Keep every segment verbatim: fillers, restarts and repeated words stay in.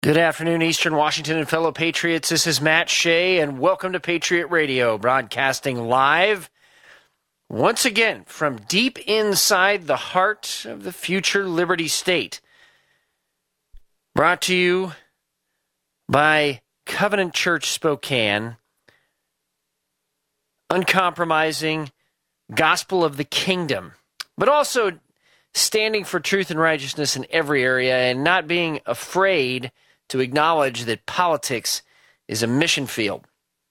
Good afternoon, Eastern Washington and fellow patriots. This is Matt Shea, and welcome to Patriot Radio, broadcasting live once again from deep inside the heart of the future Liberty State. Brought to you by Covenant Church Spokane, uncompromising gospel of the kingdom, but also standing for truth and righteousness in every area and not being afraid to acknowledge that politics is a mission field.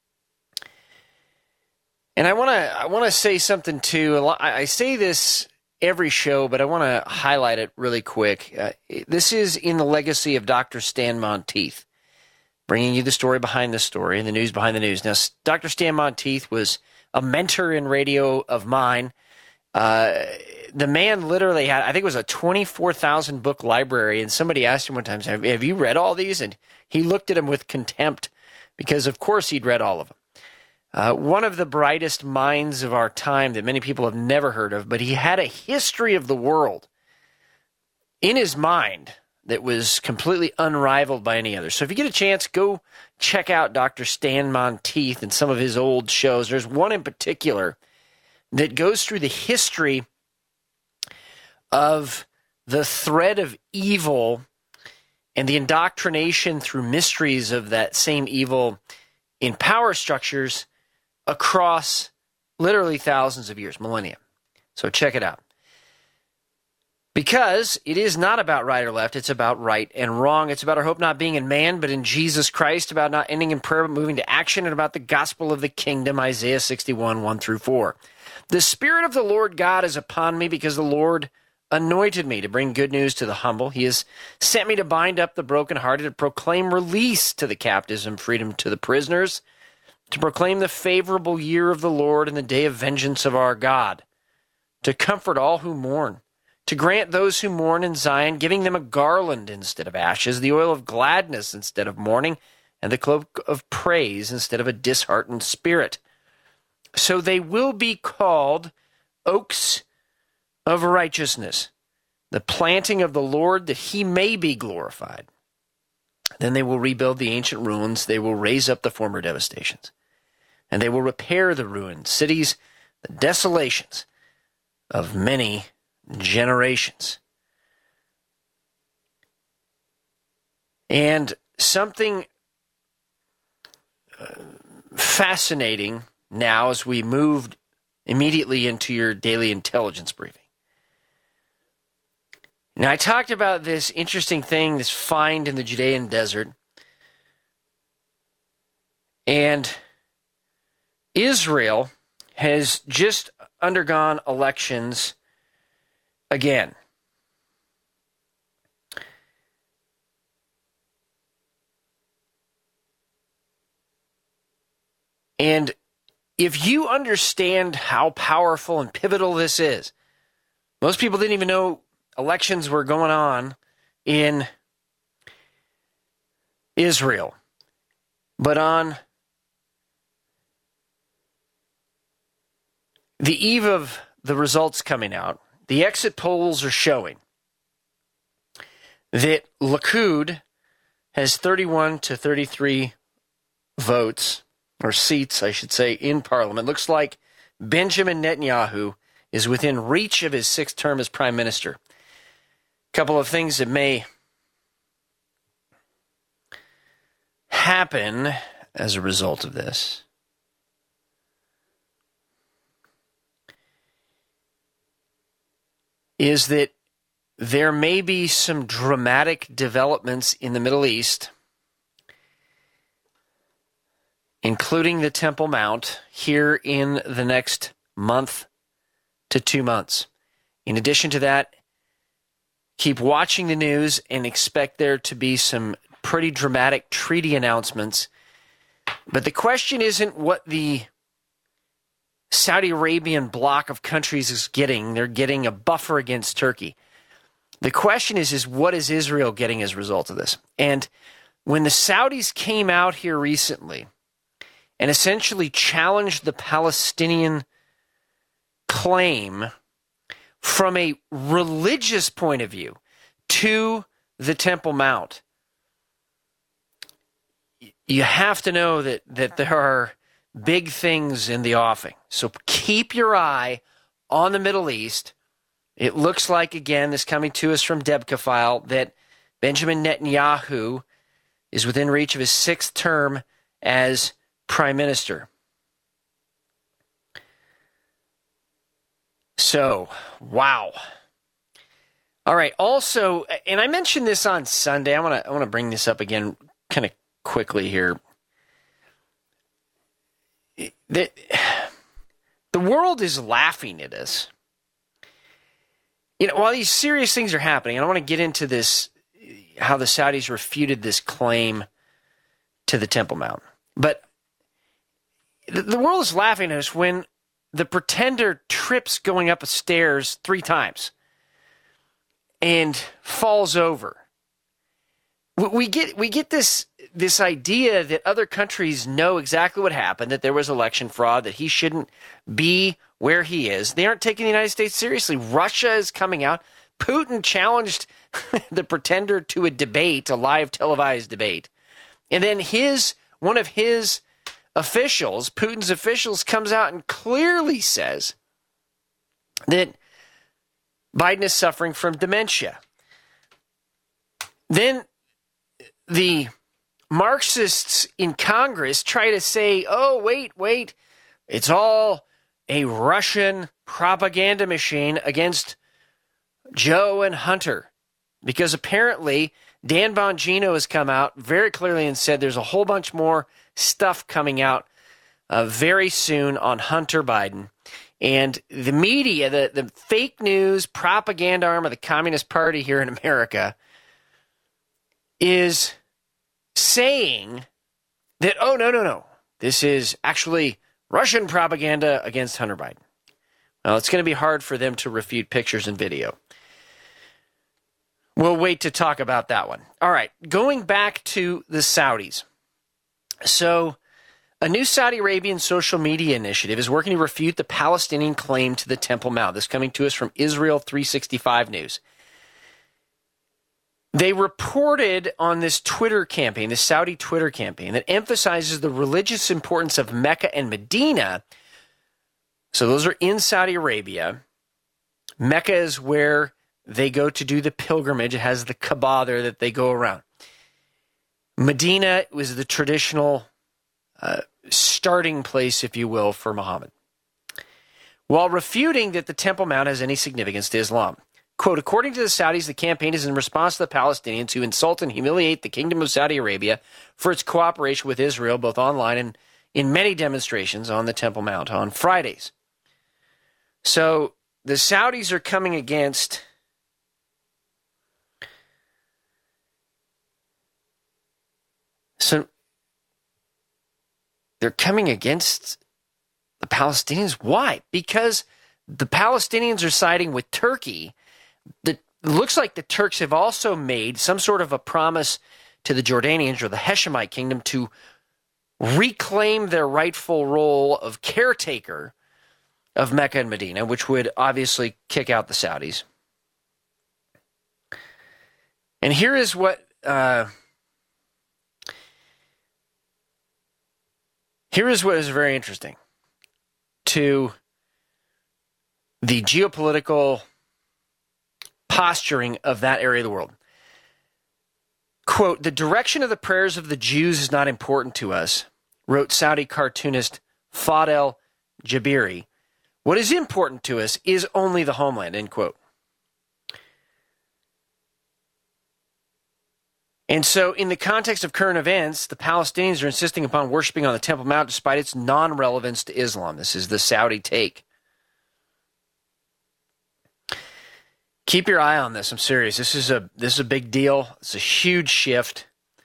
And I want to I want to say something too. I say this every show, but I want to highlight it really quick. Uh, this is in the legacy of Doctor Stan Monteith, bringing you the story behind the story and the news behind the news. Now, Doctor Stan Monteith was a mentor in radio of mine. Uh, the man literally had, I think it was a twenty-four thousand book library, and somebody asked him one time, have, have you read all these? And he looked at him with contempt because, of course, he'd read all of them. Uh, one of the brightest minds of our time that many people have never heard of, but he had a history of the world in his mind that was completely unrivaled by any other. So if you get a chance, go check out Doctor Stan Monteith and some of his old shows. There's one in particular that goes through the history of the thread of evil and the indoctrination through mysteries of that same evil in power structures across literally thousands of years, millennia. So check it out. Because it is not about right or left, it's about right and wrong. It's about our hope not being in man, but in Jesus Christ, about not ending in prayer, but moving to action, and about the gospel of the kingdom, Isaiah sixty-one, one through four. The Spirit of the Lord God is upon me because the Lord anointed me to bring good news to the humble. He has sent me to bind up the brokenhearted, to proclaim release to the captives and freedom to the prisoners, to proclaim the favorable year of the Lord and the day of vengeance of our God, to comfort all who mourn, to grant those who mourn in Zion, giving them a garland instead of ashes, the oil of gladness instead of mourning, and the cloak of praise instead of a disheartened spirit. So they will be called oaks of righteousness, the planting of the Lord, that he may be glorified. Then they will rebuild the ancient ruins. They will raise up the former devastations. And they will repair the ruined cities, the desolations of many generations. And something uh, fascinating now as we moved immediately into your daily intelligence briefing. Now, I talked about this interesting thing, this find in the Judean desert. And Israel has just undergone elections again. And if you understand how powerful and pivotal this is, most people didn't even know elections were going on in Israel. But on the eve of the results coming out, the exit polls are showing that Likud has thirty-one to thirty-three votes, or seats, I should say, in Parliament. Looks like Benjamin Netanyahu is within reach of his sixth term as prime minister. A couple of things that may happen as a result of this. Is that there may be some dramatic developments in the Middle East, including the Temple Mount, here in the next month to two months. In addition to that, keep watching the news and expect there to be some pretty dramatic treaty announcements. But the question isn't what the Saudi Arabian bloc of countries is getting. They're getting a buffer against Turkey. The question is, is what is Israel getting as a result of this? And when the Saudis came out here recently and essentially challenged the Palestinian claim from a religious point of view to the Temple Mount, you have to know that, that there are big things in the offing. So keep your eye on the Middle East. It looks like, again, this coming to us from Debka File, that Benjamin Netanyahu is within reach of his sixth term as prime minister. So, wow. All right. Also, and I mentioned this on Sunday. I want to I want to bring this up again kind of quickly here. The, the world is laughing at us. You know, while these serious things are happening, I don't want to get into this, how the Saudis refuted this claim to the Temple Mount. But the, the world is laughing at us when the pretender trips going up a stairs three times and falls over. We get we get this this idea that other countries know exactly what happened, that there was election fraud, that he shouldn't be where he is. They aren't taking the United States seriously. Russia is coming out. Putin challenged the pretender to a debate, a live televised debate. And then his one of his officials, Putin's officials, comes out and clearly says that Biden is suffering from dementia. Then the Marxists in Congress try to say, oh, wait, wait, it's all a Russian propaganda machine against Joe and Hunter. Because apparently Dan Bongino has come out very clearly and said there's a whole bunch more stuff coming out uh, very soon on Hunter Biden. And the media, the, the fake news propaganda arm of the Communist Party here in America is saying that, oh, no, no, no, this is actually Russian propaganda against Hunter Biden. Well, it's going to be hard for them to refute pictures and video. We'll wait to talk about that one. All right, going back to the Saudis. So, a new Saudi Arabian social media initiative is working to refute the Palestinian claim to the Temple Mount. This coming to us from Israel three sixty-five News. They reported on this Twitter campaign, this Saudi Twitter campaign, that emphasizes the religious importance of Mecca and Medina. So those are in Saudi Arabia. Mecca is where they go to do the pilgrimage. It has the Kaaba there that they go around. Medina was the traditional uh, starting place, if you will, for Muhammad. While refuting that the Temple Mount has any significance to Islam. Quote, according to the Saudis, the campaign is in response to the Palestinians who insult and humiliate the Kingdom of Saudi Arabia for its cooperation with Israel, both online and in many demonstrations on the Temple Mount on Fridays. So the Saudis are coming against so they're coming against the Palestinians. Why? Because the Palestinians are siding with Turkey. The, it looks like the Turks have also made some sort of a promise to the Jordanians or the Hashemite kingdom to reclaim their rightful role of caretaker of Mecca and Medina, which would obviously kick out the Saudis. And here is what uh, here is what is very interesting to the geopolitical posturing of that area of the world. Quote, the direction of the prayers of the Jews is not important to us, wrote Saudi cartoonist Fadel Jabiri. What is important to us is only the homeland, end quote. And so in the context of current events, the Palestinians are insisting upon worshiping on the Temple Mount despite its non-relevance to Islam. This is the Saudi take. Keep your eye on this. I'm serious. This is a this is a big deal. It's a huge shift.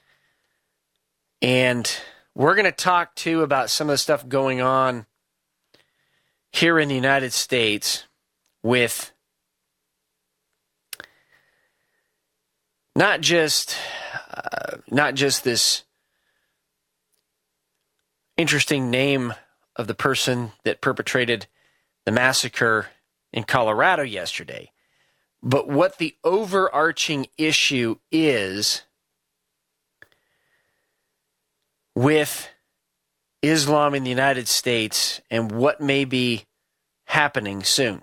And we're going to talk, too, about some of the stuff going on here in the United States with not just uh, not just this interesting name of the person that perpetrated the massacre in Colorado yesterday, but what the overarching issue is with Islam in the United States and what may be happening soon.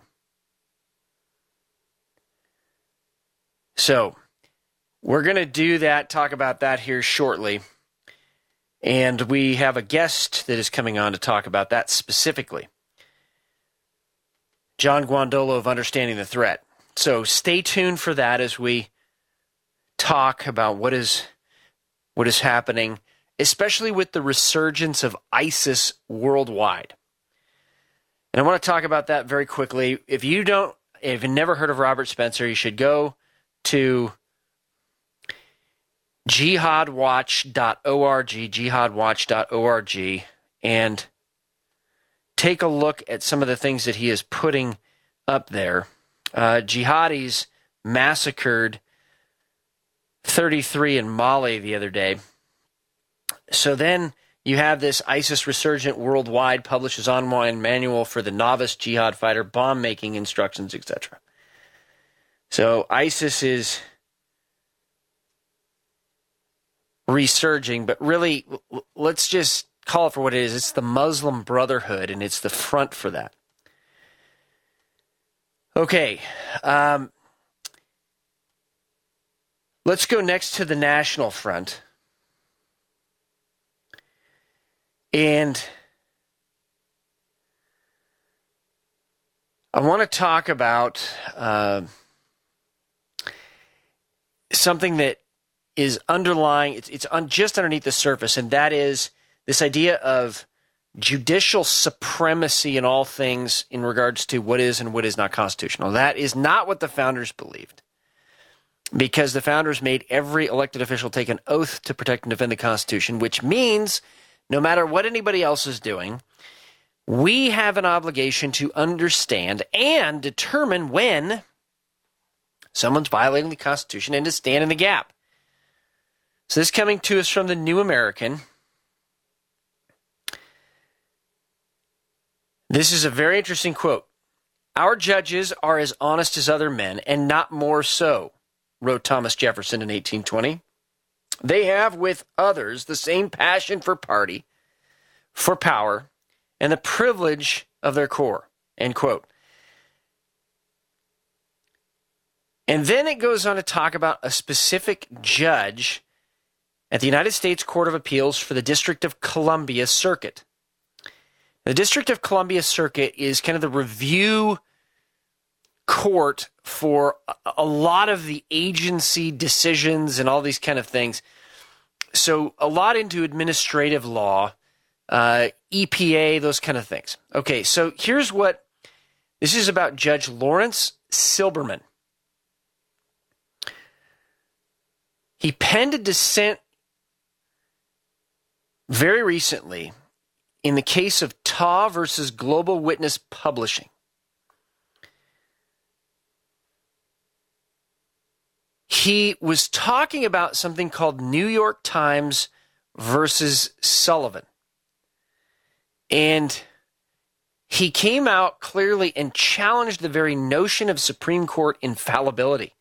So, we're going to do that, talk about that here shortly. And we have a guest that is coming on to talk about that specifically. John Guandolo of Understanding the Threat. So stay tuned for that as we talk about what is what is happening, especially with the resurgence of ISIS worldwide. And I want to talk about that very quickly. If you don't, if you've never heard of Robert Spencer, you should go to jihad watch dot org, jihad watch dot org, and take a look at some of the things that he is putting up there. Uh, jihadis massacred thirty-three in Mali the other day. So then you have this ISIS resurgent worldwide, publishes online manual for the novice jihad fighter, bomb making instructions, et cetera. So ISIS is resurging, but really, let's just call it for what it is. It's the Muslim Brotherhood, and it's the front for that. Okay, um, let's go next to the National Front. And I want to talk about uh, something that is underlying, it's, it's un, just underneath the surface, and that is this idea of judicial supremacy in all things in regards to what is and what is not constitutional. That is not what the founders believed, because the founders made every elected official take an oath to protect and defend the Constitution, which means no matter what anybody else is doing, we have an obligation to understand and determine when someone's violating the Constitution and to stand in the gap. So this is coming to us from the New American. This is a very interesting quote. "Our judges are as honest as other men, and not more so," wrote Thomas Jefferson in eighteen twenty. "They have with others the same passion for party, for power, and the privilege of their core," end quote. And then it goes on to talk about a specific judge at the United States Court of Appeals for the District of Columbia Circuit. The District of Columbia Circuit is kind of the review court for a lot of the agency decisions and all these kind of things. So a lot into administrative law, uh, E P A, those kind of things. Okay, so here's what, this is about Judge Lawrence Silberman. He penned a dissent very recently in the case of Taw versus Global Witness Publishing. He was talking about something called New York Times versus Sullivan. And he came out clearly and challenged the very notion of Supreme Court infallibility.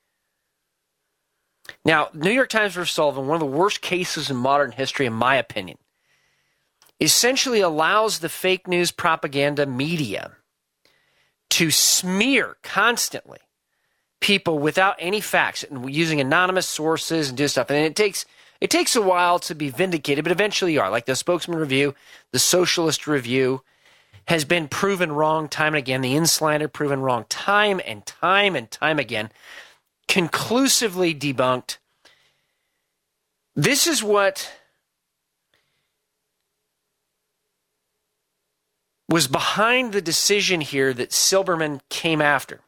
Now, New York Times versus Sullivan, one of the worst cases in modern history, in my opinion, essentially allows the fake news propaganda media to smear constantly people without any facts and using anonymous sources and do stuff. And it takes it takes a while to be vindicated, but eventually you are. Like the Spokesman Review, the Socialist Review has been proven wrong time and again. The Inslander proven wrong time and time and time again. Conclusively debunked. This is what was behind the decision here that Silberman came after.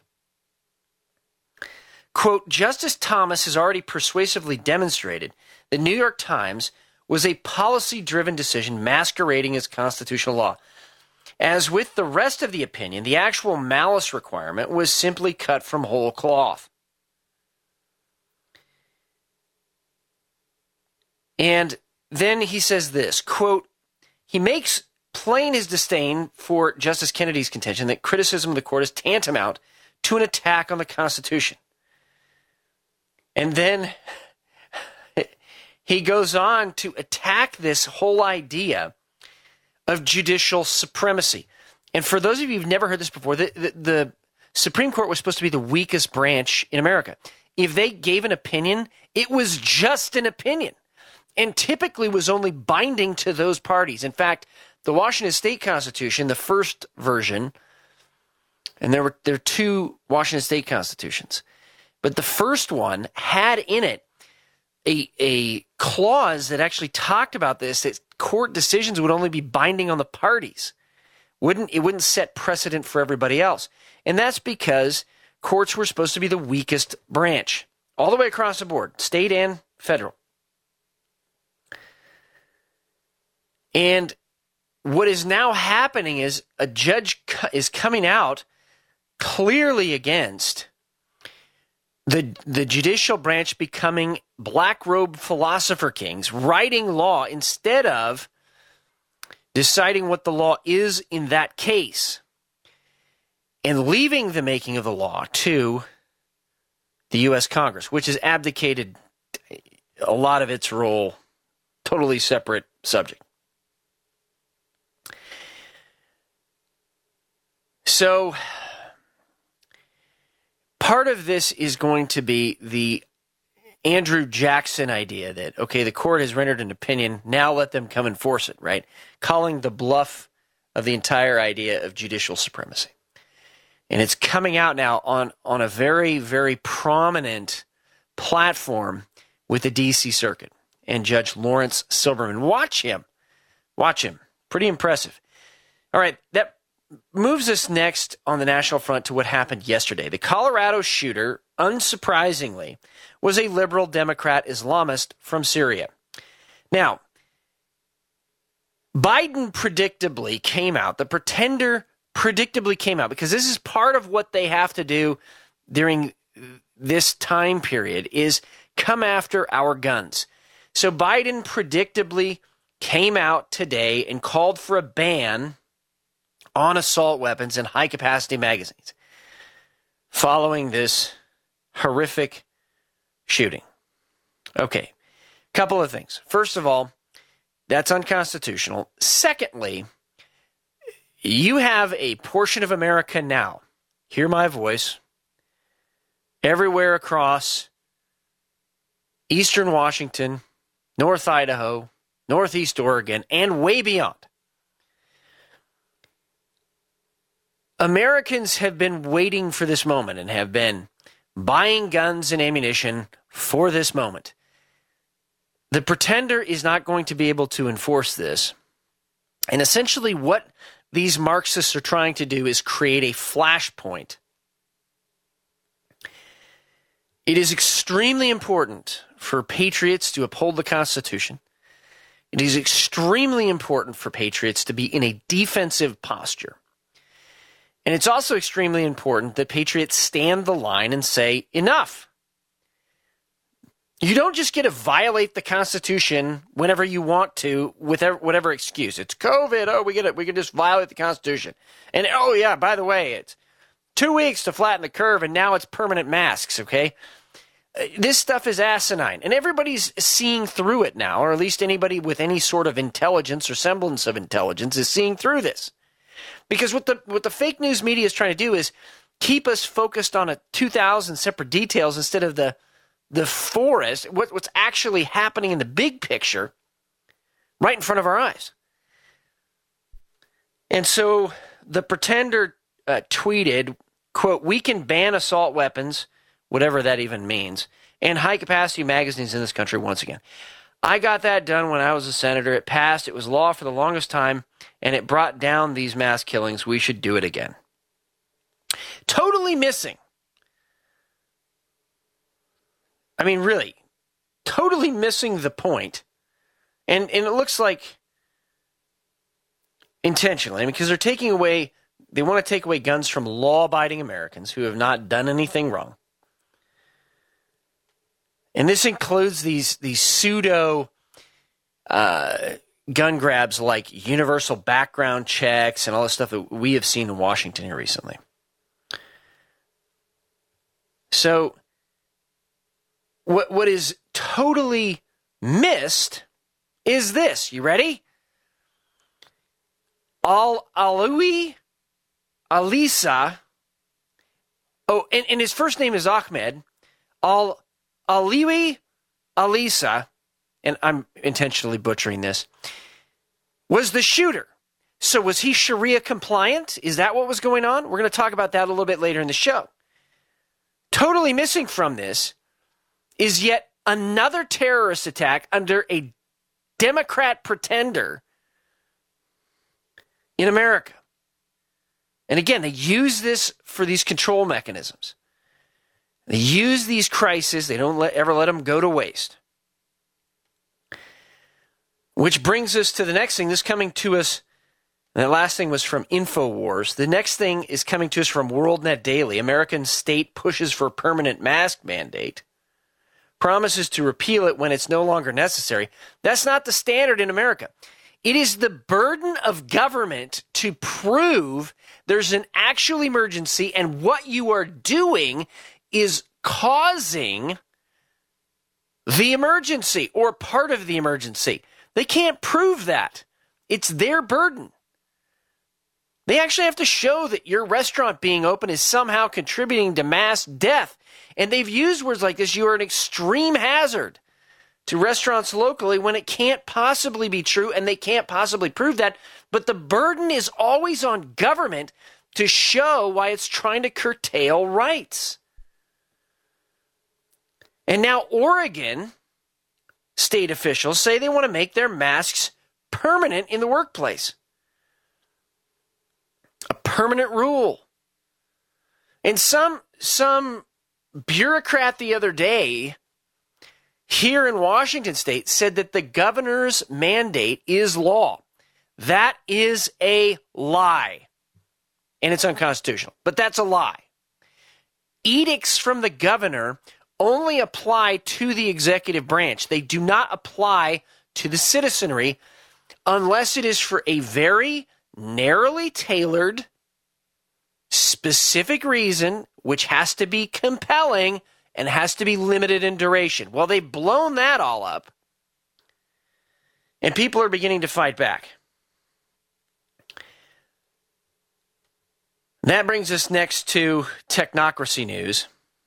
Quote, "Justice Thomas has already persuasively demonstrated that New York Times was a policy-driven decision masquerading as constitutional law. As with the rest of the opinion, the actual malice requirement was simply cut from whole cloth." And then he says this, quote, he makes plain his disdain for Justice Kennedy's contention that criticism of the court is tantamount to an attack on the Constitution. And then he goes on to attack this whole idea of judicial supremacy. And for those of you who've never heard this before, the, the, the Supreme Court was supposed to be the weakest branch in America. If they gave an opinion, it was just an opinion and typically was only binding to those parties. In fact, the Washington State Constitution, the first version, and there were there are two Washington State constitutions, but the first one had in it a, a clause that actually talked about this, that court decisions would only be binding on the parties. Wouldn't it wouldn't set precedent for everybody else. And that's because courts were supposed to be the weakest branch, all the way across the board, state and federal. And what is now happening is a judge is coming out clearly against the, the judicial branch becoming black robe philosopher kings, writing law instead of deciding what the law is in that case, and leaving the making of the law to the U S Congress, which has abdicated a lot of its role, totally separate subject. So, part of this is going to be the Andrew Jackson idea that, okay, the court has rendered an opinion, now let them come enforce it, right? Calling the bluff of the entire idea of judicial supremacy. And it's coming out now on, on a very, very prominent platform with the D C Circuit and Judge Lawrence Silberman. Watch him. Watch him. Pretty impressive. All right, that moves us next on the national front to what happened yesterday. The Colorado shooter, unsurprisingly, was a liberal Democrat Islamist from Syria. Now, Biden predictably came out, the pretender predictably came out, because this is part of what they have to do during this time period, is come after our guns. So Biden predictably came out today and called for a ban on assault weapons and high-capacity magazines following this horrific shooting. Okay, couple of things. First of all, that's unconstitutional. Secondly, you have a portion of America now, hear my voice, everywhere across eastern Washington, North Idaho, Northeast Oregon, and way beyond. Americans have been waiting for this moment and have been buying guns and ammunition for this moment. The pretender is not going to be able to enforce this. And essentially what these Marxists are trying to do is create a flashpoint. It is extremely important for patriots to uphold the Constitution. It is extremely important for patriots to be in a defensive posture. And it's also extremely important that patriots stand the line and say, enough. You don't just get to violate the Constitution whenever you want to with whatever excuse. It's COVID. Oh, we get it. We can just violate the Constitution. And oh, yeah, by the way, it's two weeks to flatten the curve, and now it's permanent masks, okay? This stuff is asinine, and everybody's seeing through it now, or at least anybody with any sort of intelligence or semblance of intelligence is seeing through this. Because what the what the fake news media is trying to do is keep us focused on a two thousand separate details instead of the the forest, what, what's actually happening in the big picture right in front of our eyes. And so the pretender uh, tweeted, quote, "We can ban assault weapons," whatever that even means, "and high-capacity magazines in this country once again. I got that done when I was a senator. It passed. It was law for the longest time, and it brought down these mass killings. We should do it again." Totally missing. I mean, really, totally missing the point. And, and it looks like intentionally, because they're taking away, they want to take away guns from law-abiding Americans who have not done anything wrong. And this includes these these pseudo uh, gun grabs like universal background checks and all this stuff that we have seen in Washington here recently. So what what is totally missed is this. You ready? Al-Alawi Alisa. Oh, and, and his first name is Ahmed. Al-Alawi Alisa, and I'm intentionally butchering this, was the shooter. So was he Sharia compliant? Is that what was going on? We're going to talk about that a little bit later in the show. Totally missing from this is yet another terrorist attack under a Democrat pretender in America. And again, they use this for these control mechanisms. They use these crises. They don't let, ever let them go to waste. Which brings us to the next thing. This coming to us, and the last thing was from InfoWars. The next thing is coming to us from WorldNet Daily. American state pushes for permanent mask mandate. Promises to repeal it when it's no longer necessary. That's not the standard in America. It is the burden of government to prove there's an actual emergency, and what you are doing is causing the emergency or part of the emergency. They can't prove that. It's their burden. They actually have to show that your restaurant being open is somehow contributing to mass death. And they've used words like this: you are an extreme hazard to restaurants locally, when it can't possibly be true, and they can't possibly prove that. But the burden is always on government to show why it's trying to curtail rights. And now Oregon state officials say they want to make their masks permanent in the workplace. A permanent rule. And some some bureaucrat the other day here in Washington state said that the governor's mandate is law. That is a lie. And it's unconstitutional. But that's a lie. Edicts from the governor only apply to the executive branch. They do not apply to the citizenry unless it is for a very narrowly tailored, specific reason, which has to be compelling and has to be limited in duration. Well, they've blown that all up, and people are beginning to fight back. That brings us next to technocracy news.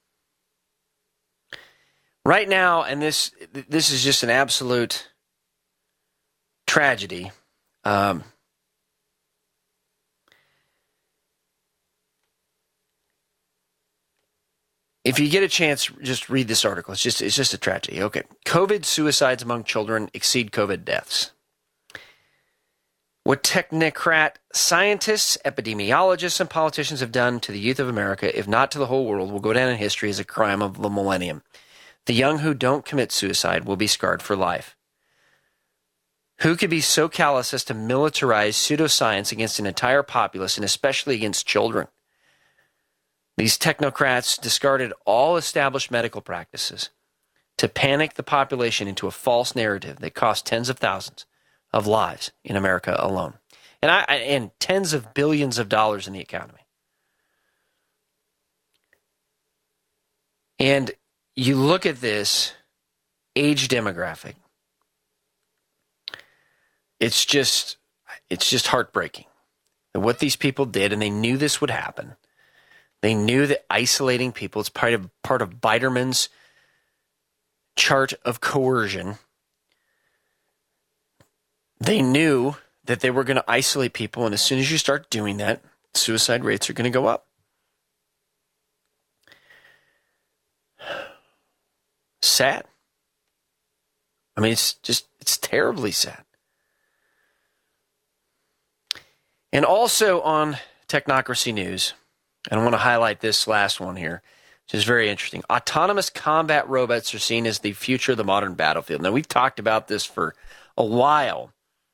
Right now, and this this is just an absolute tragedy. Um, if you get a chance, just read this article. It's just it's just a tragedy. Okay, COVID suicides among children exceed COVID deaths. What technocrat scientists, epidemiologists, and politicians have done to the youth of America, if not to the whole world, will go down in history as a crime of the millennium. The young who don't commit suicide will be scarred for life. Who could be so callous as to militarize pseudoscience against an entire populace, and especially against children? These technocrats discarded all established medical practices to panic the population into a false narrative that cost tens of thousands of lives in America alone, and I and tens of billions of dollars in the economy. And you look at this age demographic, it's just it's just heartbreaking. And what these people did, and they knew this would happen. They knew that isolating people is part of part of Biderman's chart of coercion. They knew that they were going to isolate people, and as soon as you start doing that, suicide rates are going to go up. Sad. I mean, it's just, it's terribly sad. And also on Technocracy News, and I want to highlight this last one here, which is very interesting. Autonomous combat robots are seen as the future of the modern battlefield. Now, we've talked about this for a while.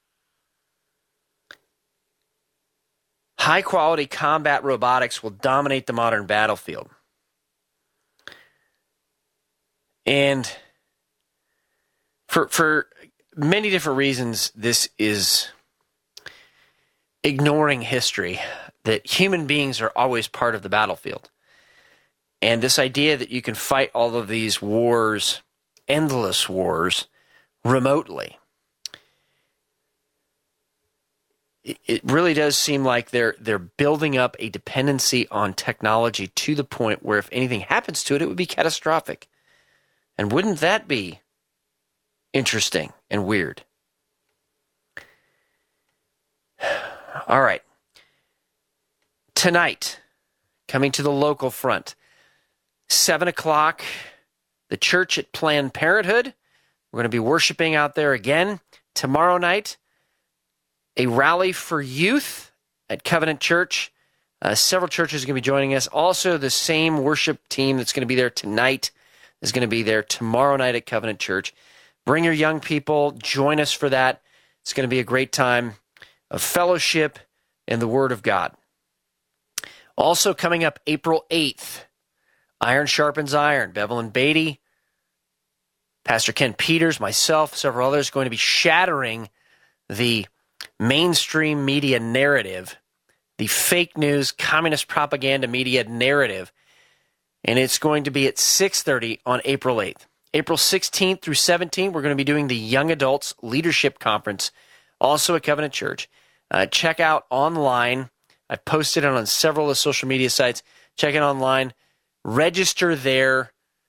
High-quality combat robotics will dominate the modern battlefield. And for for many different reasons, this is ignoring history, that human beings are always part of the battlefield. And this idea that you can fight all of these wars, endless wars, remotely. It, it really does seem like they're they're building up a dependency on technology to the point where if anything happens to it, it would be catastrophic. And wouldn't that be interesting and weird? All right. Tonight, coming to the local front, seven o'clock, the church at Planned Parenthood. We're going to be worshiping out there again. Tomorrow night, a rally for youth at Covenant Church. Uh, several churches are going to be joining us. Also, the same worship team that's going to be there tonight is going to be there tomorrow night at Covenant Church. Bring your young people. Join us for that. It's going to be a great time of fellowship and the Word of God. Also coming up April eighth, Iron Sharpens Iron. Bevelyn Beatty, Pastor Ken Peters, myself, several others going to be shattering the mainstream media narrative, the fake news, communist propaganda media narrative. And it's going to be at six thirty on April eighth. April sixteenth through seventeenth, we're going to be doing the Young Adults Leadership Conference, also at Covenant Church. Uh, check out online. I've posted it on several of the social media sites. Check it online. Register there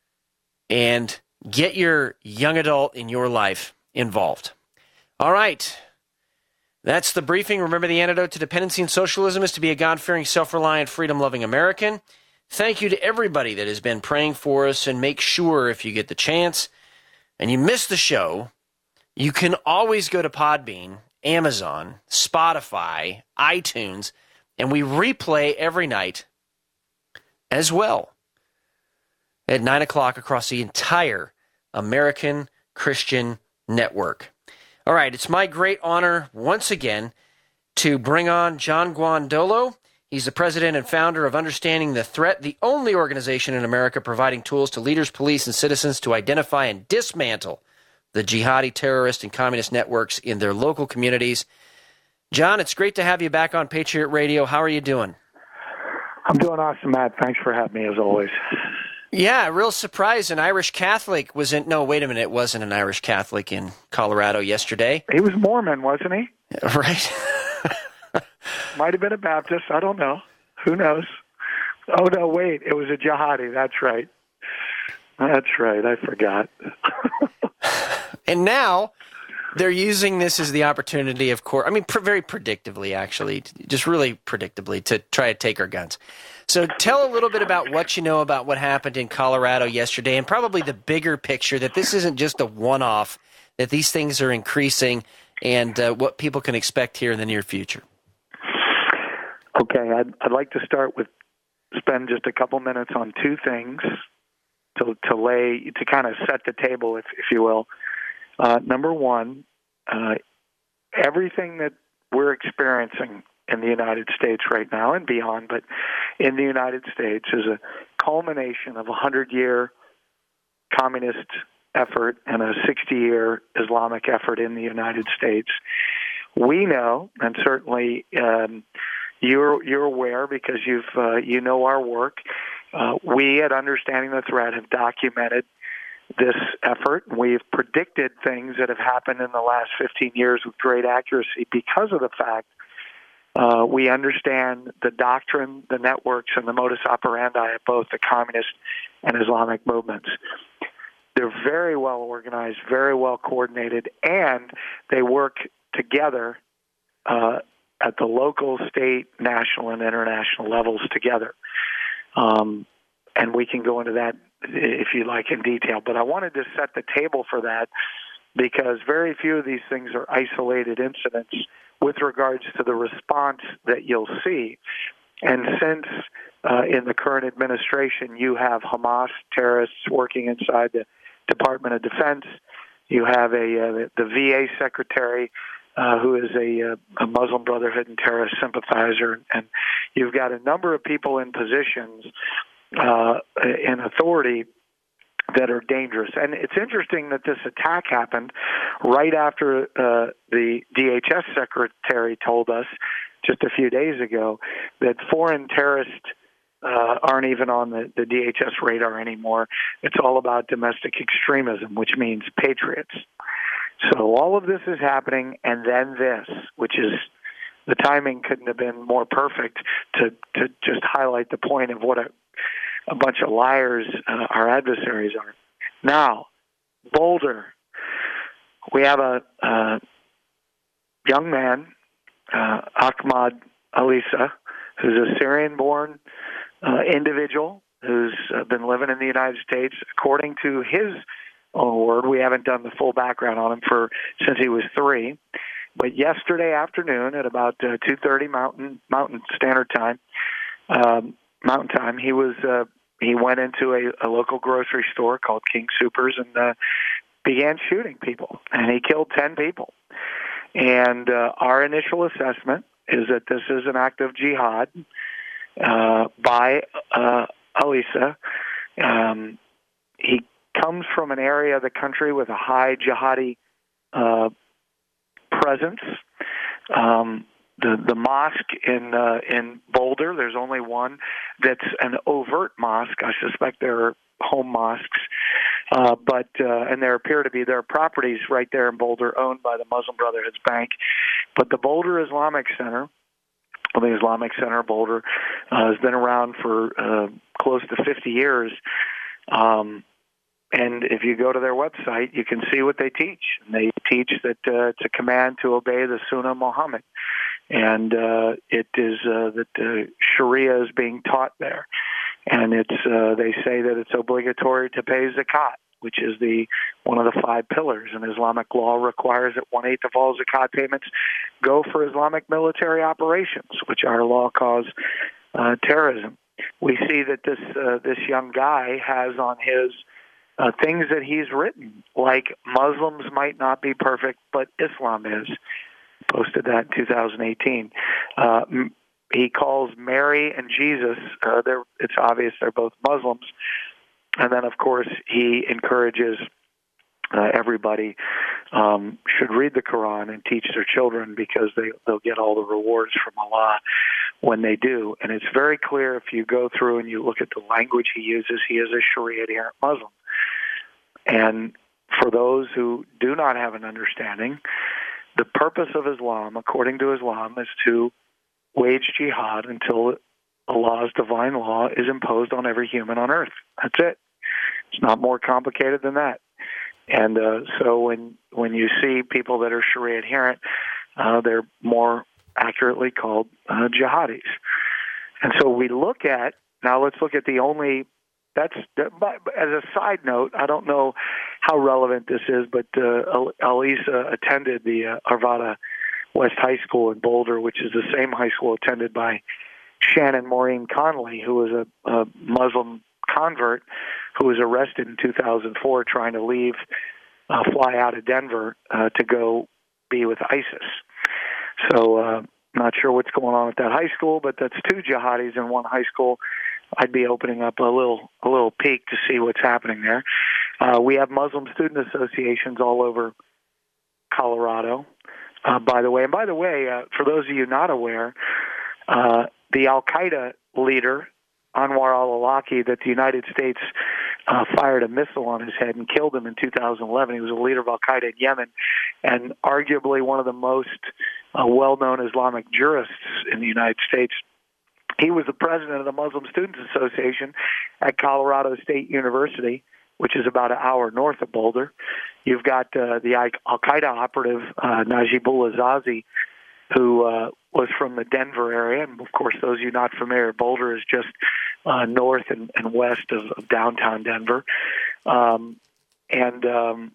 and get your young adult in your life involved. All right. That's the briefing. Remember, the antidote to dependency and socialism is to be a God-fearing, self-reliant, freedom-loving American. Thank you to everybody that has been praying for us, and make sure if you get the chance and you miss the show, you can always go to Podbean, Amazon, Spotify, iTunes, and we replay every night as well at nine o'clock across the entire American Christian Network. All right, it's my great honor once again to bring on John Guandolo. He's the president and founder of Understanding the Threat, the only organization in America providing tools to leaders, police, and citizens to identify and dismantle the jihadi, terrorist, and communist networks in their local communities. John, it's great to have you back on Patriot Radio. How are you doing? I'm doing awesome, Matt. Thanks for having me, as always. Yeah, real surprise. An Irish Catholic was in... No, wait a minute. It wasn't an Irish Catholic in Colorado yesterday. He was Mormon, wasn't he? Right. Might have been a Baptist. I don't know. Who knows? Oh, no, wait. It was a jihadi. That's right. That's right. I forgot. And now they're using this as the opportunity, of course, I mean, pr- very predictably, actually, just really predictably, to try to take our guns. So tell a little bit about what you know about what happened in Colorado yesterday, and probably the bigger picture, that this isn't just a one-off, that these things are increasing, and uh, what people can expect here in the near future. Okay, I'd, I'd like to start with, spend just a couple minutes on two things to, to lay, to kind of set the table, if, if you will. Uh, number one, uh, everything that we're experiencing in the United States right now and beyond, but in the United States is a culmination of a hundred-year communist effort and a sixty-year Islamic effort in the United States. We know, and certainly um, you're you're aware because you've uh, you know our work. Uh, we at Understanding the Threat have documented this effort. We've predicted things that have happened in the last fifteen years with great accuracy because of the fact uh, we understand the doctrine, the networks, and the modus operandi of both the communist and Islamic movements. They're very well organized, very well coordinated, and they work together uh, at the local, state, national, and international levels together. Um, and we can go into that if you like in detail. But I wanted to set the table for that because very few of these things are isolated incidents with regards to the response that you'll see. And since uh, in the current administration you have Hamas terrorists working inside the Department of Defense, you have a uh, the V A secretary uh, who is a, a Muslim Brotherhood and terrorist sympathizer, and you've got a number of people in positions uh, in authority that are dangerous. And it's interesting that this attack happened right after uh, the D H S secretary told us just a few days ago that foreign terrorists uh, aren't even on the, the D H S radar anymore. It's all about domestic extremism, which means patriots. So all of this is happening, and then this, which is the timing couldn't have been more perfect to, to just highlight the point of what a, a bunch of liars uh, our adversaries are. Now, Boulder, we have a, a young man, uh, Ahmad Alissa, who's a Syrian-born uh, individual who's uh, been living in the United States. According to his own word, we haven't done the full background on him for since he was three. But yesterday afternoon at about uh, two thirty Mountain Mountain Standard Time, um, Mountain Time, he was uh, he went into a, a local grocery store called King Soopers and uh, began shooting people, and he killed ten people. And uh, our initial assessment is that this is an act of jihad uh, by uh, Alissa. Um, he comes from an area of the country with a high jihadi uh, presence. Um, the the mosque in uh, in Boulder, there's only one that's an overt mosque. I suspect there are home mosques, uh, but uh, and there appear to be there are properties right there in Boulder owned by the Muslim Brotherhood's bank. But the Boulder Islamic Center, well, the Islamic Center of Boulder, uh, has been around for uh, close to fifty years. Um, And if you go to their website, you can see what they teach. And they teach that uh, it's a command to obey the Sunnah Muhammad. And uh, it is uh, that uh, Sharia is being taught there. And it's uh, they say that it's obligatory to pay zakat, which is the one of the five pillars. And Islamic law requires that one-eighth of all zakat payments go for Islamic military operations, which our law calls uh, terrorism. We see that this uh, this young guy has on his Uh, things that he's written, like Muslims might not be perfect, but Islam is. Posted that in two thousand eighteen. Uh, he calls Mary and Jesus, uh, they're, it's obvious they're both Muslims. And then, of course, he encourages uh, everybody um, should read the Quran and teach their children because they, they'll get all the rewards from Allah when they do. And it's very clear if you go through and you look at the language he uses, he is a Sharia-adherent Muslim. And for those who do not have an understanding, the purpose of Islam, according to Islam, is to wage jihad until Allah's divine law is imposed on every human on earth. That's it. It's not more complicated than that. And uh, so when when you see people that are Sharia adherent, uh, they're more accurately called uh, jihadis. And so we look at, now let's look at the only, that's, as a side note, I don't know how relevant this is, but uh, Alissa attended the uh, Arvada West High School in Boulder, which is the same high school attended by Shannon Maureen Conley, who was a, a Muslim convert who was arrested in two thousand four trying to leave, uh, fly out of Denver uh, to go be with ISIS. So uh, not sure what's going on at that high school, but that's two jihadis in one high school. I'd be opening up a little a little peek to see what's happening there. Uh, we have Muslim student associations all over Colorado, uh, by the way. And by the way, uh, for those of you not aware, uh, the Al-Qaeda leader, Anwar al-Awlaki, that the United States uh, fired a missile on his head and killed him in two thousand eleven. He was a leader of Al-Qaeda in Yemen and arguably one of the most uh, well-known Islamic jurists in the United States. He was the president of the Muslim Students Association at Colorado State University, which is about an hour north of Boulder. You've got uh, the Al-Qaeda operative, uh, Najibullah Zazi, who uh, was from the Denver area. And, of course, those of you not familiar, Boulder is just uh, north and, and west of, of downtown Denver. Um, and um,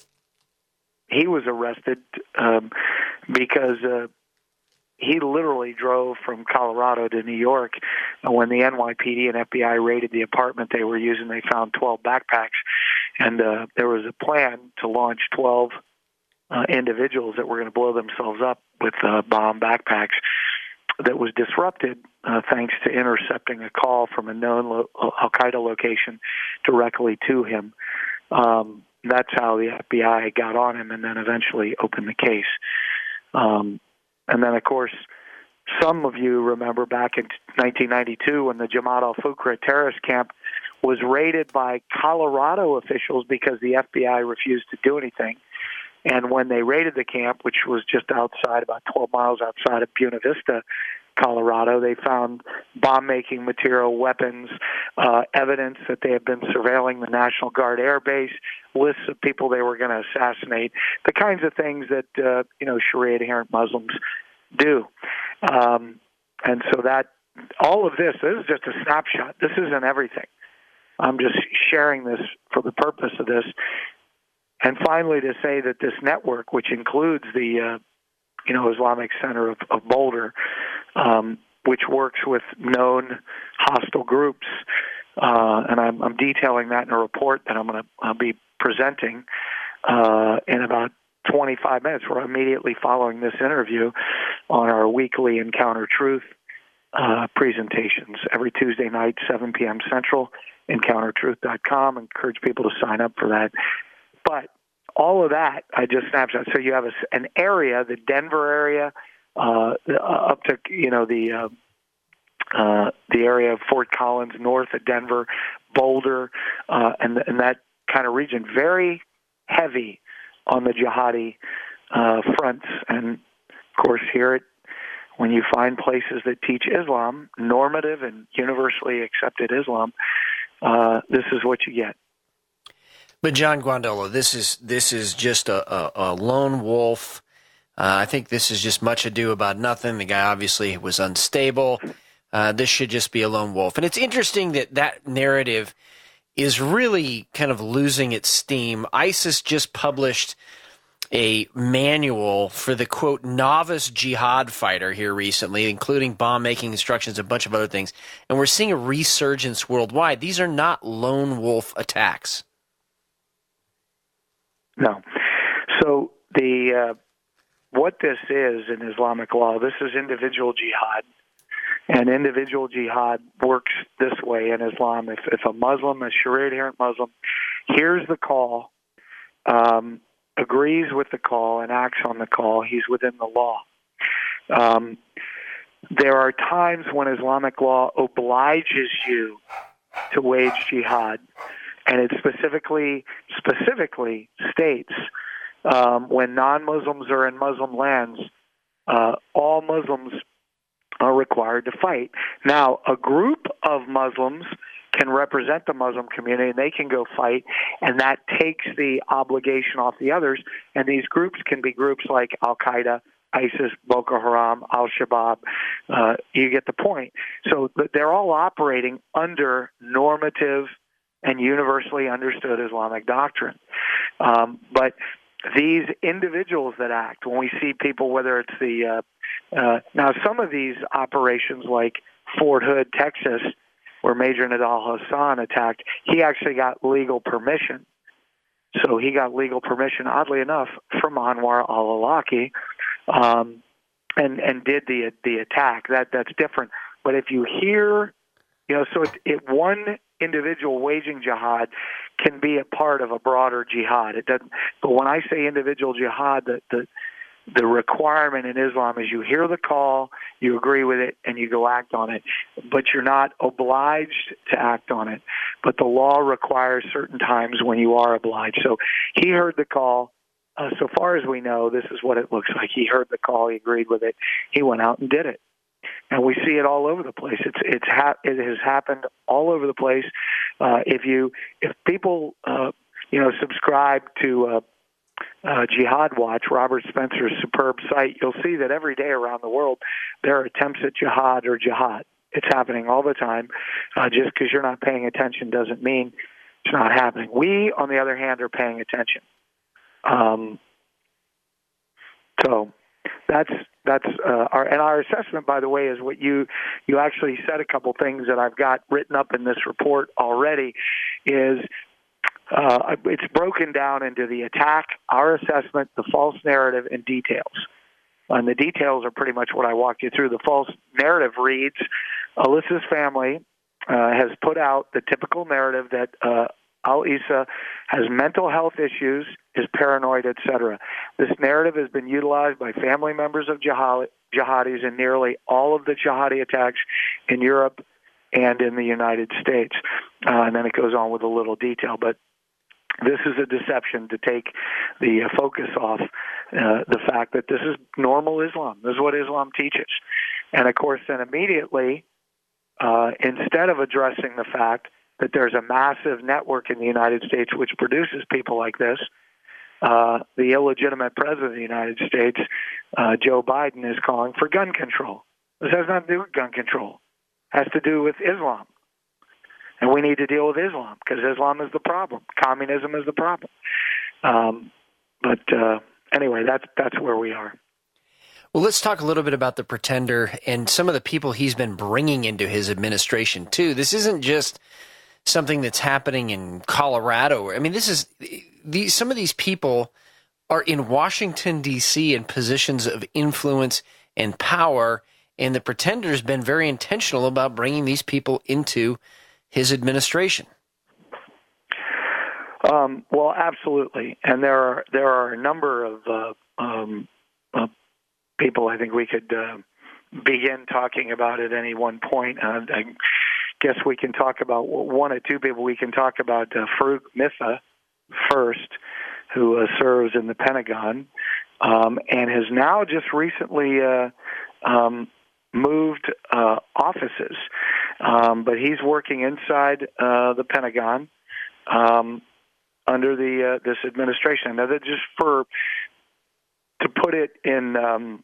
he was arrested um, because uh, he literally drove from Colorado to New York. And when the N Y P D and F B I raided the apartment they were using, they found twelve backpacks. And uh, there was a plan to launch twelve uh, individuals that were going to blow themselves up with uh, bomb backpacks that was disrupted uh, thanks to intercepting a call from a known lo- Al-Qaeda location directly to him. Um, that's how the F B I got on him and then eventually opened the case. Um, and then, of course, some of you remember back in nineteen ninety-two when the Jamaat al-Fuqra terrorist camp was raided by Colorado officials because the F B I refused to do anything. And when they raided the camp, which was just outside, about twelve miles outside of Buena Vista, Colorado, they found bomb-making material, weapons, uh, evidence that they had been surveilling the National Guard Air Base, lists of people they were going to assassinate, the kinds of things that, uh, you know, Sharia-adherent Muslims do. Um, and so that, all of this, this is just a snapshot. This isn't everything. I'm just sharing this for the purpose of this. And finally, to say that this network, which includes the, uh, you know, Islamic Center of, of Boulder, um, which works with known hostile groups, uh, and I'm, I'm detailing that in a report that I'm going to I'll be presenting uh, in about twenty-five minutes. We're immediately following this interview on our weekly Encounter Truth uh, presentations every Tuesday night, seven p.m. Central, encounter truth dot com. Encourage people to sign up for that. But all of that, I just snapshot. So you have a, an area, the Denver area, uh, up to, you know, the uh, uh, the area of Fort Collins, north of Denver, Boulder, uh, and, and that kind of region, very heavy on the jihadi uh, fronts. And, of course, here it, when you find places that teach Islam, normative and universally accepted Islam, uh, this is what you get. But John Guandolo, this is this is just a, a, a lone wolf. Uh, I think this is just much ado about nothing. The guy obviously was unstable. Uh, this should just be a lone wolf. And it's interesting that that narrative is really kind of losing its steam. ISIS just published a manual for the, quote, novice jihad fighter here recently, including bomb-making instructions, a bunch of other things. And we're seeing a resurgence worldwide. These are not lone wolf attacks. No. So the uh, what this is in Islamic law, this is individual jihad. And individual jihad works this way in Islam. If, if a Muslim, a Sharia-adherent Muslim, hears the call, um, agrees with the call, and acts on the call, he's within the law. Um, there are times when Islamic law obliges you to wage jihad, and it specifically specifically states um, when non-Muslims are in Muslim lands, uh, all Muslims are required to fight. Now, a group of Muslims can represent the Muslim community, and they can go fight, and that takes the obligation off the others. And these groups can be groups like Al-Qaeda, ISIS, Boko Haram, Al-Shabaab. Uh, you get the point. So they're all operating under normative and universally understood Islamic doctrine. Um, but these individuals that act, when we see people, whether it's the uh, uh, now some of these operations like Fort Hood, Texas, where Major Nadal Hassan attacked, he actually got legal permission. So he got legal permission, oddly enough, from Anwar al-Awlaki, um, and and did the the attack. That that's different. But if you hear, you know, so it, it one individual waging jihad can be a part of a broader jihad. It doesn't. But when I say individual jihad, the the the requirement in Islam is you hear the call, you agree with it, and you go act on it. But you're not obliged to act on it. But the law requires certain times when you are obliged. So he heard the call. Uh, so far as we know, this is what it looks like. He heard the call, he agreed with it, he went out and did it. And we see it all over the place. It's it's ha- it has happened all over the place. Uh, if you if people uh, you know subscribe to uh, uh, Jihad Watch, Robert Spencer's superb site, you'll see that every day around the world there are attempts at jihad or jihad. It's happening all the time. Uh, just because you're not paying attention doesn't mean it's not happening. We, on the other hand, are paying attention. Um, so that's that's uh, our and our assessment, by the way, is what you you actually said. A couple things that I've got written up in this report already is uh, it's broken down into the attack, our assessment, the false narrative, and details. And the details are pretty much what I walked you through. The false narrative reads: Alyssa's family uh, has put out the typical narrative that uh, Al-Issa has mental health issues, is paranoid, et cetera. This narrative has been utilized by family members of jihad, jihadis in nearly all of the jihadi attacks in Europe and in the United States. Uh, and then it goes on with a little detail. But this is a deception to take the uh, focus off uh, the fact that this is normal Islam. This is what Islam teaches. And, of course, then immediately, uh, instead of addressing the fact that there's a massive network in the United States which produces people like this, uh, the illegitimate president of the United States, uh, Joe Biden, is calling for gun control. This has nothing to do with gun control. It has to do with Islam. And we need to deal with Islam because Islam is the problem. Communism is the problem. Um, but uh, anyway, that's that's where we are. Well, let's talk a little bit about the pretender and some of the people he's been bringing into his administration, too. This isn't just something that's happening in Colorado. I mean, this is these, some of these people are in Washington, D C in positions of influence and power, and the pretender's been very intentional about bringing these people into his administration. Um, well, absolutely. And there are there are a number of uh, um, uh, people I think we could uh, begin talking about at any one point. Uh, I guess we can talk about one or two people. We can talk about uh, Farouk Mitha first, who uh, serves in the Pentagon um, and has now just recently uh, um, moved uh, offices. Um, but he's working inside uh, the Pentagon um, under the uh, this administration. Now, that just for to put it in um,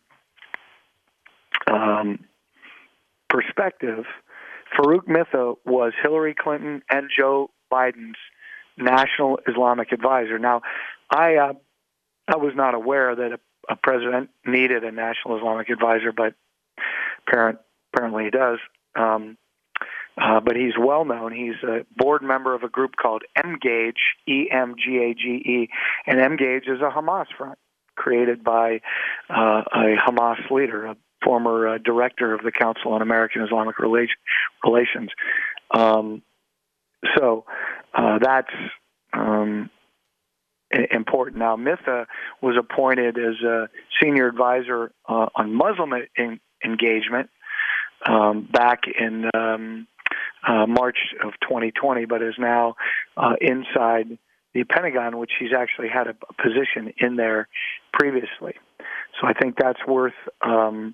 um, perspective, Farouk Mitha was Hillary Clinton and Joe Biden's national Islamic advisor. Now, I uh, I was not aware that a, a president needed a national Islamic advisor, but apparent, apparently he does. Um, Uh, but he's well known. He's a board member of a group called Emgage, E M G A G E, and Emgage is a Hamas front created by uh, a Hamas leader, a former uh, director of the Council on American Islamic Relations. Um, so uh, that's um, important. Now, Mitha was appointed as a senior advisor uh, on Muslim in- engagement um, back in um, Uh, March of twenty twenty, but is now uh, inside the Pentagon, which he's actually had a, a position in there previously. So I think that's worth um,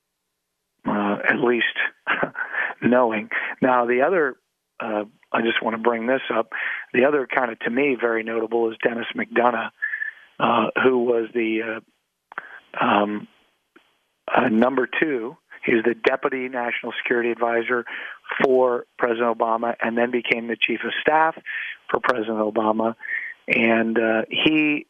uh, at least knowing. Now, the other, uh, I just want to bring this up, the other kind of, to me, very notable is Dennis McDonough, uh, who was the uh, um, uh, number two. He was the Deputy National Security Advisor for President Obama and then became the Chief of Staff for President Obama. And uh, he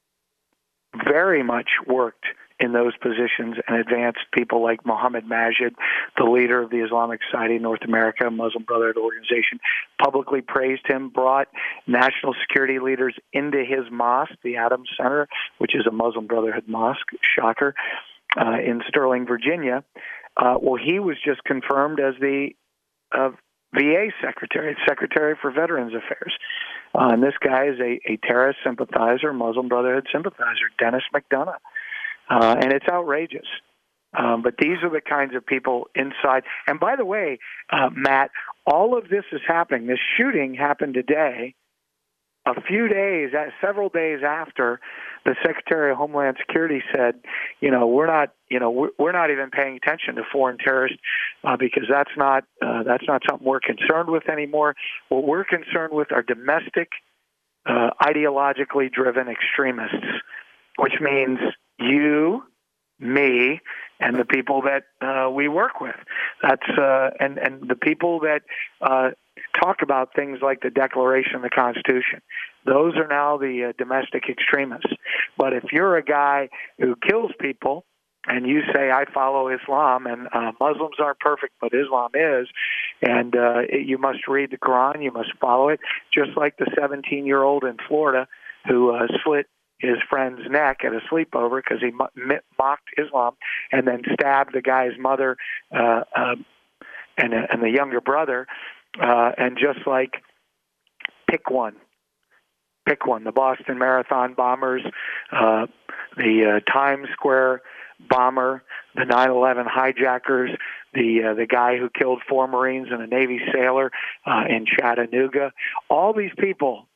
very much worked in those positions and advanced people like Mohammed Majid, the leader of the Islamic Society of North America, a Muslim Brotherhood organization, publicly praised him, brought national security leaders into his mosque, the Adams Center, which is a Muslim Brotherhood mosque, shocker, uh, in Sterling, Virginia. Uh, well, he was just confirmed as the uh, V A Secretary, Secretary for Veterans Affairs. Uh, and this guy is a, a terrorist sympathizer, Muslim Brotherhood sympathizer, Dennis McDonough. Uh, and it's outrageous. Um, but these are the kinds of people inside. And by the way, uh, Matt, all of this is happening. This shooting happened today, a few days, several days after the Secretary of Homeland Security said, you know, we're not, you know, we're, we're not even paying attention to foreign terrorists uh, because that's not uh, that's not something we're concerned with anymore. What we're concerned with are domestic, uh, ideologically driven extremists, which means you, me, and the people that uh, we work with. That's uh, and and the people that uh, talk about things like the Declaration of the Constitution. Those are now the uh, domestic extremists. But if you're a guy who kills people and you say, I follow Islam, and uh, Muslims aren't perfect, but Islam is, and uh, it, you must read the Quran, you must follow it, just like the seventeen-year-old in Florida who uh, slit his friend's neck at a sleepover because he mo- mocked Islam and then stabbed the guy's mother uh, uh, and, uh, and the younger brother. Uh, and just like, pick one. Pick one. The Boston Marathon bombers, uh, the uh, Times Square bomber, the nine eleven hijackers, the uh, the guy who killed four Marines and a Navy sailor uh, in Chattanooga. All these people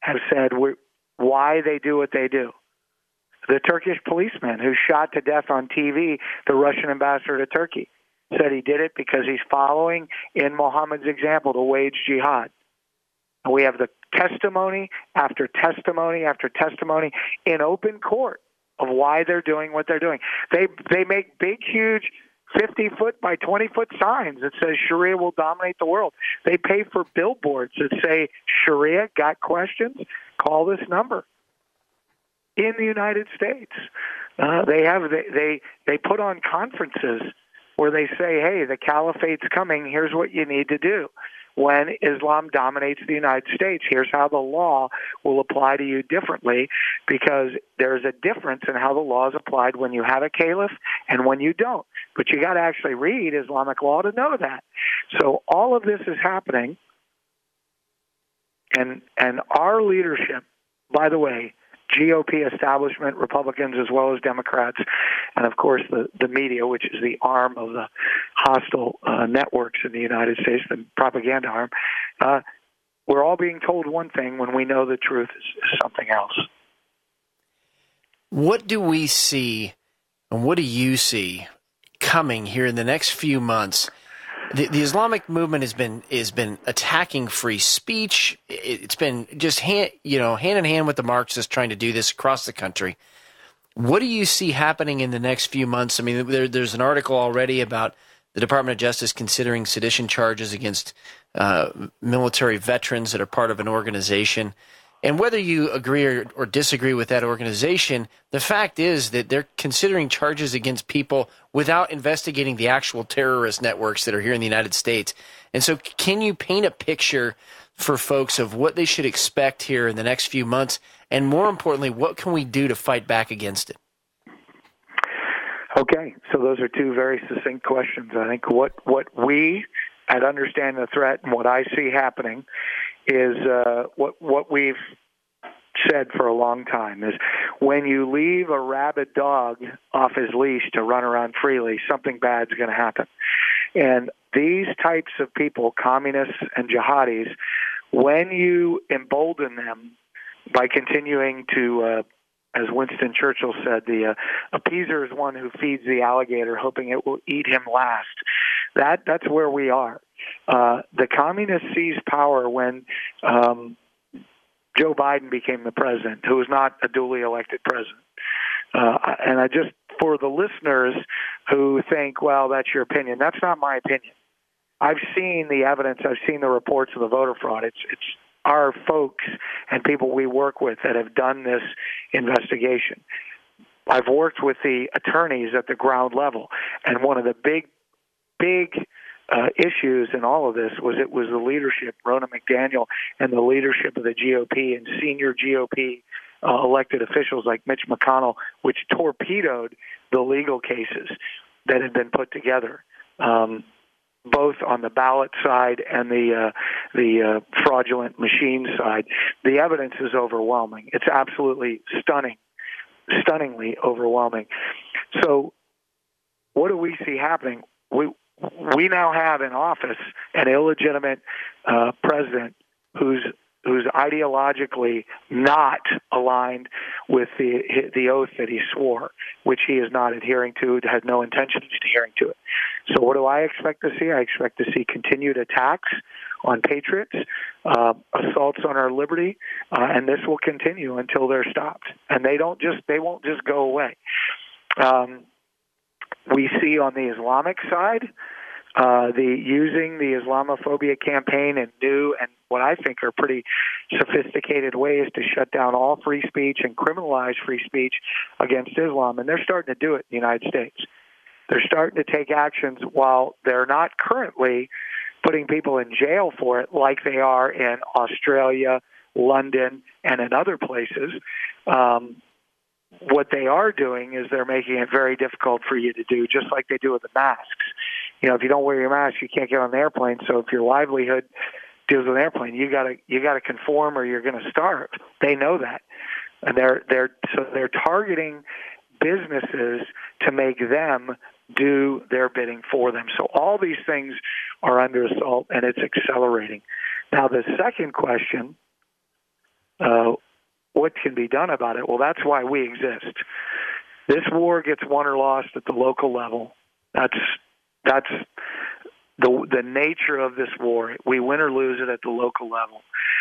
have said we're, why they do what they do. The Turkish policeman who shot to death on T V the Russian ambassador to Turkey said he did it because he's following in Muhammad's example to wage jihad. And we have the testimony after testimony after testimony in open court of why they're doing what they're doing. They they make big, huge fifty-foot by twenty-foot signs that says Sharia will dominate the world. They pay for billboards that say, Sharia, got questions? Call this number. In the United States, uh, they have they, they they put on conferences where they say, hey, the caliphate's coming, here's what you need to do. When Islam dominates the United States, here's how the law will apply to you differently, because there's a difference in how the law is applied when you have a caliph and when you don't. But you got to actually read Islamic law to know that. So all of this is happening, and and our leadership, by the way, G O P establishment, Republicans as well as Democrats, and of course the, the media, which is the arm of the hostile uh, networks in the United States, the propaganda arm, uh, we're all being told one thing when we know the truth is, is something else. What do we see, and what do you see coming here in the next few months? The, the Islamic movement has been has been attacking free speech. It's been just hand, you know hand in hand with the Marxists trying to do this across the country. What do you see happening in the next few months? I mean, there, there's an article already about the Department of Justice considering sedition charges against uh, military veterans that are part of an organization. And whether you agree or, or disagree with that organization, the fact is that they're considering charges against people without investigating the actual terrorist networks that are here in the United States. And so can you paint a picture for folks of what they should expect here in the next few months? And more importantly, what can we do to fight back against it? Okay, so those are two very succinct questions. I think what, what we at Understand the Threat and what I see happening is uh, what what we've said for a long time is when you leave a rabid dog off his leash to run around freely, something bad's going to happen. And these types of people, communists and jihadis, when you embolden them by continuing to, uh, as Winston Churchill said, the uh, appeaser is one who feeds the alligator, hoping it will eat him last. That that's where we are. Uh, the communists seized power when um, Joe Biden became the president, who was not a duly elected president. Uh, and I just, for the listeners who think, well, that's your opinion, that's not my opinion. I've seen the evidence. I've seen the reports of the voter fraud. It's it's our folks and people we work with that have done this investigation. I've worked with the attorneys at the ground level, and one of the big, big Uh, issues in all of this was it was the leadership, Ronna McDaniel, and the leadership of the G O P and senior G O P uh, elected officials like Mitch McConnell, which torpedoed the legal cases that had been put together, um, both on the ballot side and the uh, the uh, fraudulent machine side. The evidence is overwhelming. It's absolutely stunning, stunningly overwhelming. So what do we see happening? We We now have in office an illegitimate uh, president who's who's ideologically not aligned with the the oath that he swore, which he is not adhering to, has no intention of adhering to it. So what do I expect to see? I expect to see continued attacks on patriots, uh, assaults on our liberty, uh, and this will continue until they're stopped. And they don't just they won't just go away. Um, We see on the Islamic side uh, the using the Islamophobia campaign in new and what I think are pretty sophisticated ways to shut down all free speech and criminalize free speech against Islam. And they're starting to do it in the United States. They're starting to take actions while they're not currently putting people in jail for it like they are in Australia, London, and in other places. Um, What they are doing is they're making it very difficult for you to do, just like they do with the masks. You know, if you don't wear your mask, you can't get on the airplane. So if your livelihood deals with an airplane, you gotta you gotta conform or you're going to starve. They know that, and they're they're so they're targeting businesses to make them do their bidding for them. So all these things are under assault, and it's accelerating. Now, the second question uh, what can be done about it? Well, that's why we exist. This war gets won or lost at the local level. That's that's the the nature of this war. We win or lose it at the local level.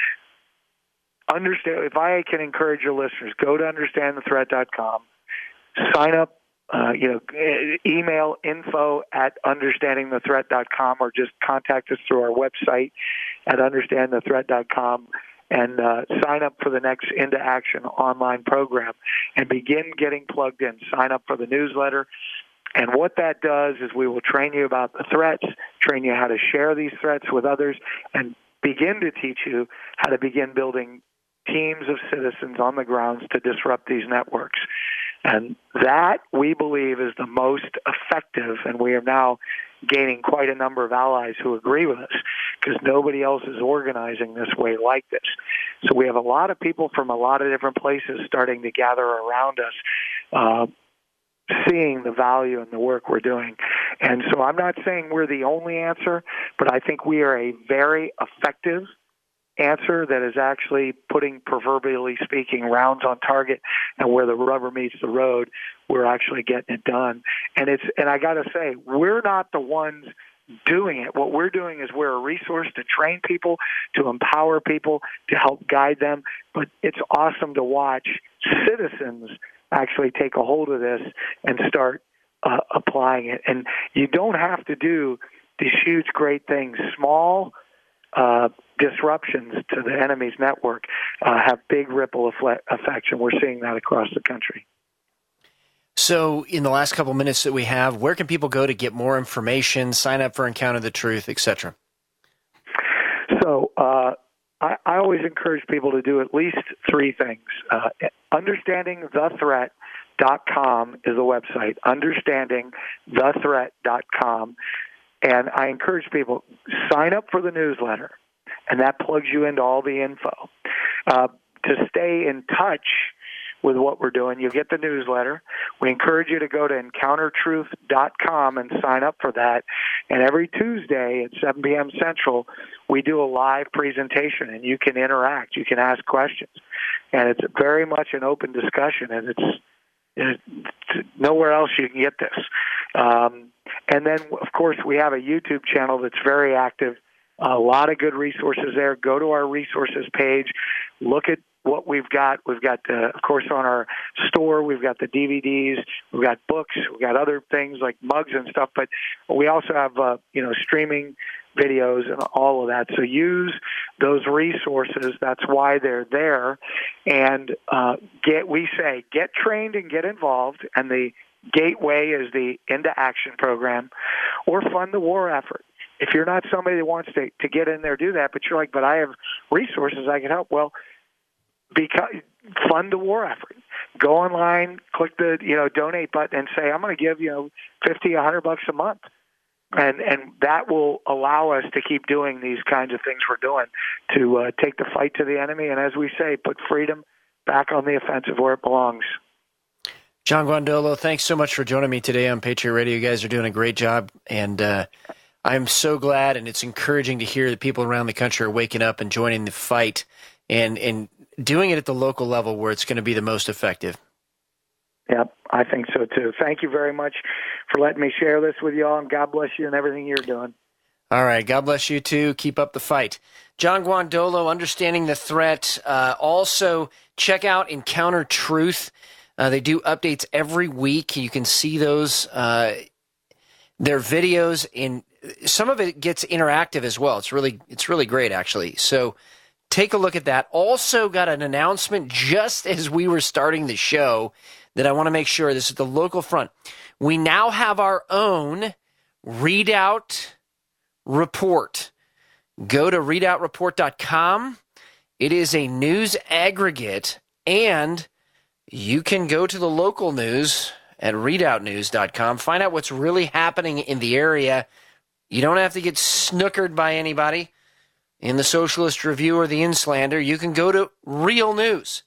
Understand. If I can encourage your listeners, go to understand the threat dot com, sign up. Uh, you know, email info at understanding the threat dot com, or just contact us through our website at understand the threat dot com, and uh, sign up for the next Into Action online program and begin getting plugged in. Sign up for the newsletter. And what that does is we will train you about the threats, train you how to share these threats with others, and begin to teach you how to begin building teams of citizens on the grounds to disrupt these networks. And that, we believe, is the most effective, and we are now gaining quite a number of allies who agree with us, because nobody else is organizing this way like this. So we have a lot of people from a lot of different places starting to gather around us, uh, seeing the value in the work we're doing. And so I'm not saying we're the only answer, but I think we are a very effective answer that is actually putting, proverbially speaking, rounds on target, and where the rubber meets the road, we're actually getting it done. And it's and I got to say, we're not the ones doing it. What we're doing is we're a resource to train people, to empower people, to help guide them. But it's awesome to watch citizens actually take a hold of this and start uh, applying it. And you don't have to do these huge, great things. Small uh, disruptions to the enemy's network uh, have big ripple effects, and we're seeing that across the country. So in the last couple minutes that we have, where can people go to get more information, sign up for Encounter the Truth, et cetera? So uh, I, I always encourage people to do at least three things. Uh, understanding the threat dot com is the website, understanding the threat dot com. And I encourage people, sign up for the newsletter, and that plugs you into all the info. Uh, to stay in touch with what we're doing, you get the newsletter. We encourage you to go to encounter truth dot com and sign up for that. And every Tuesday at seven p.m. Central, we do a live presentation, and you can interact. You can ask questions. And it's very much an open discussion, and it's, it's nowhere else you can get this. Um, and then, of course, we have a YouTube channel that's very active. A lot of good resources there. Go to our resources page. Look at what we've got. We've got, uh, of course, on our store, we've got the D V Ds, we've got books, we've got other things like mugs and stuff, but we also have, uh, you know, streaming videos and all of that. So use those resources. That's why they're there. And uh, get, we say, get trained and get involved. And the gateway is the Into Action program, or fund the war effort. If you're not somebody that wants to, to get in there, do that, but you're like, but I have resources I can help. Well, because fund the war effort. Go online, click the you know donate button, and say, I'm going to give you know fifty, a hundred bucks a month, and and that will allow us to keep doing these kinds of things we're doing to uh, take the fight to the enemy, and as we say, put freedom back on the offensive where it belongs. John Guandolo, thanks so much for joining me today on Patriot Radio. You guys are doing a great job, and uh, I'm so glad, and it's encouraging to hear that people around the country are waking up and joining the fight, and and doing it at the local level where it's going to be the most effective. Yep, I think so too. Thank you very much for letting me share this with you all, and God bless you and everything you're doing. All right, God bless you too. Keep up the fight. John Guandolo, Understanding the Threat. Uh, also, check out Encounter Truth. Uh, they do updates every week. You can see those. Uh, their videos, in some of it gets interactive as well. It's really, it's really great, actually. So take a look at that. Also got an announcement just as we were starting the show that I want to make sure. This is the local front. We now have our own Readout Report. Go to readout report dot com. It is a news aggregate, and you can go to the local news at readout news dot com. Find out what's really happening in the area. You don't have to get snookered by anybody in the Socialist Review or the Inslander. You can go to real news.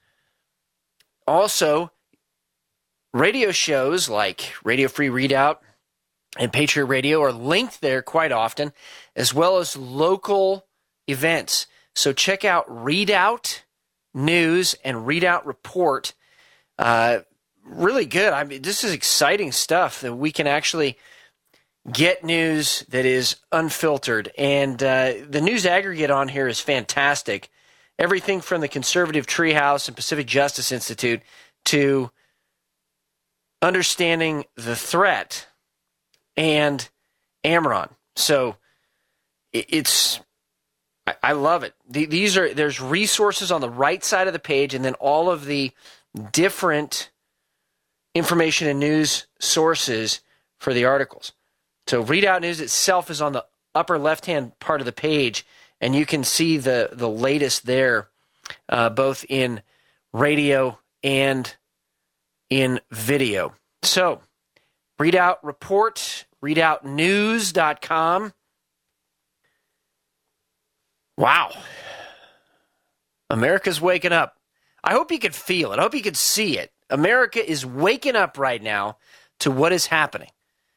Also, radio shows like Radio Free Readout and Patriot Radio are linked there quite often, as well as local events. So check out readout News and Readout Report. Uh, really good. I mean, this is exciting stuff that we can actually get news that is unfiltered. And uh, the news aggregate on here is fantastic. Everything from the Conservative Treehouse and Pacific Justice Institute to understanding the threat and Amron. So it's, I love it. These are, there's resources on the right side of the page, and then all of the different information and news sources for the articles. So Readout News itself is on the upper left-hand part of the page, and you can see the, the latest there, uh, both in radio and in video. So, Readout Report, readout news dot com. Wow. America's waking up. I hope you could feel it. I hope you could see it. America is waking up right now to what is happening.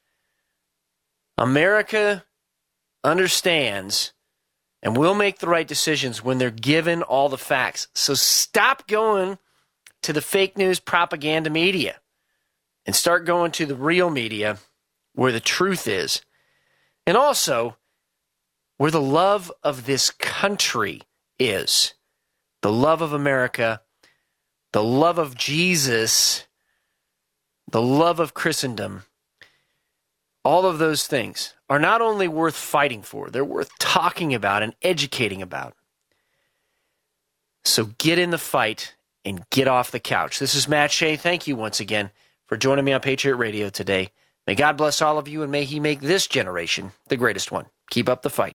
America understands and will make the right decisions when they're given all the facts. So stop going to the fake news propaganda media and start going to the real media where the truth is. And also where the love of this country is. The love of America, the love of Jesus, the love of Christendom. All of those things are not only worth fighting for, they're worth talking about and educating about. So get in the fight and get off the couch. This is Matt Shea. Thank you once again for joining me on Patriot Radio today. May God bless all of you, and may he make this generation the greatest one. Keep up the fight.